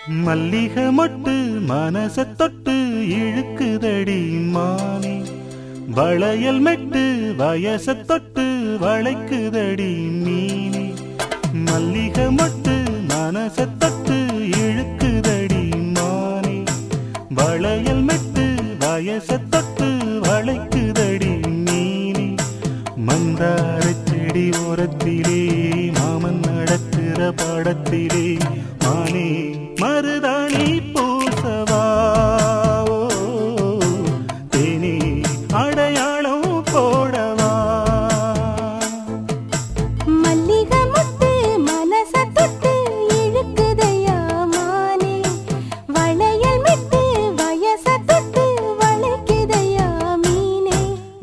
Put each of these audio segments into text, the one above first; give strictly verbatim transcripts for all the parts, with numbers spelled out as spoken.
மல்லிகை மொட்டு மனச தொட்டு இழுக்குதடி மானே, வளையல் மெட்டு வயச தொட்டு வளைக்குதடி மீனே. மல்லிகை மொட்டு மனச தொட்டு இழுக்குதடி மானே, வளையல் மெட்டு வயச தொட்டு வளைக்குதடி மீனே. மந்தார செடி ஓரத்திலே மாமன் நடக்கிற பாடத்திலே மானே மருதாணி பூசவா, தேனி அடையாளம் போடவா. மல்லிகை மொட்டு மனச தொட்டு இழுக்குதையா மானே, வளையல் மெட்டு வயச தொட்டு வளைக்குதையா மீனே.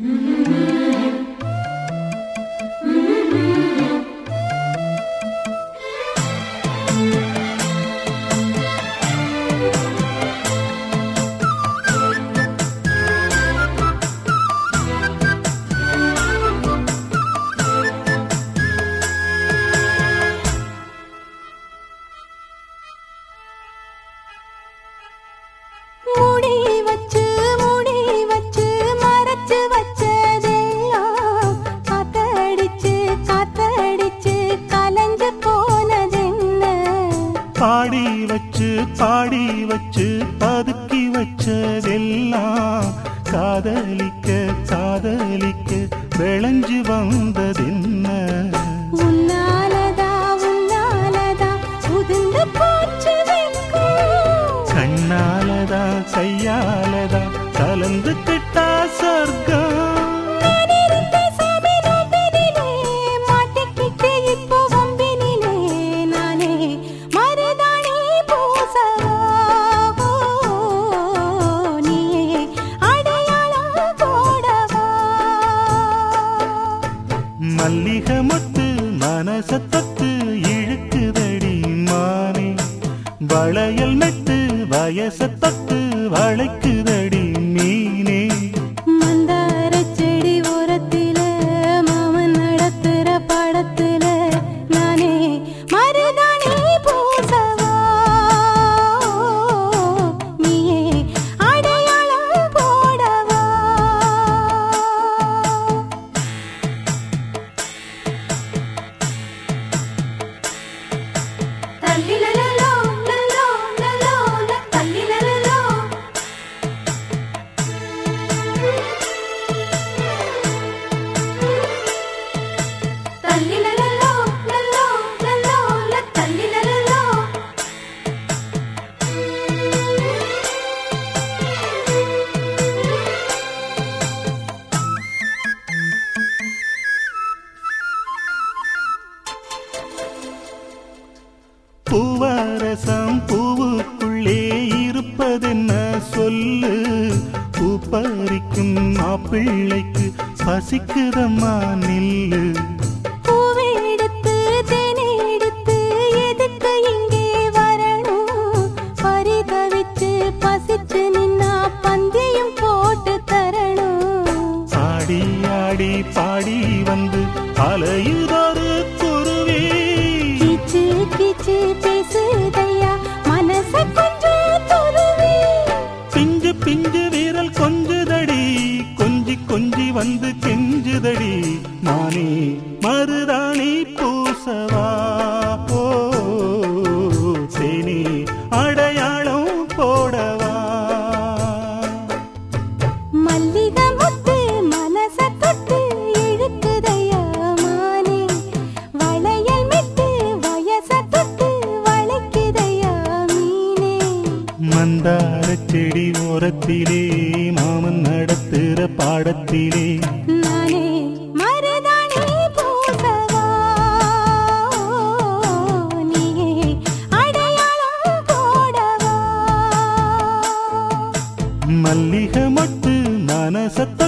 மூடி வச்சு மூடி வச்சு மறைச்சு வச்சதெல்லாம் காத்தடிச்சு காத்தடிச்சு கலஞ்சு போனதென்ன. பாடி வச்சு பாடி வச்சு பதுக்கி வச்சதெல்லாம் காதலிக்க காதலிக்க விளைஞ்சு வந்ததென்ன. உன்னாலதா உன்னாலதா உதிர்ந்து போச்சு வெட்கம், கண்ணாலதா கையாலதா கலந்து கிட்டா சொர்க்கம். நான் இருந்த சாமி நோம்பினிலே மாட்டிக்கிட்டு இப்போ வம்பினிலே நானே மருதாணி பூசவா, நீயே அடையாளம் போடவா. மல்லிகை மொட்டு மனச தொட்டு இழுக்குதடி மானே, வளையல் மெட்டு வயச தொட்டு வளைக்குதடி மீனே. மந்தார செடி ஓரத்தில மாமன் நடத்துற படத்துல நானே மருதாணி பூசவா, நீயே அடையாளம் போடவா. தல்லிலலலோ லலோ லலோ ல தல்லிலலலோ. தல்லிலலலோ லலோ லலோ ல தல்லிலலலோ. பூவரசம் பூவுக்குள்ளே இருப்பதென்ன சொல்லு, பூ பறிக்கும் மாப்பிள்ளைக்கு பசிக்குதம்மா நில்லு. பூவெடுத்து தேனெடுத்து எதுக்கு இங்கே வரணும், பரிதவிச்சு பசிச்சு நின்னா பந்தியும் போட்டு தரணும். ஆடி ஆடி பாடி வந்து அலையுதொரு குருவி, கீச்சு கீச்சு பேசுதையா மனச கொஞ்சம் துருவி. பிஞ்சு பிஞ்சு வீரல் கொஞ்சுதடி கொஞ்சி கொஞ்சி வந்து கெஞ்சுதடி நானே மருதாணி பூசவா, ஓ தேனி அடையாளம் போடவா. மல்லிகை மொட்டு மனச தொட்டு இழுக்குதையா மானே, வளையல் மெட்டு வயச தொட்டு வளைக்குதையா மீனே. மந்தார செடி ஓரத்திலே மாமன் நடத்துற பாடத்திலே நானே மருதாணி பூசவா, நீயே அடையாளம் போடவா. மல்லிகை மொட்டு மனச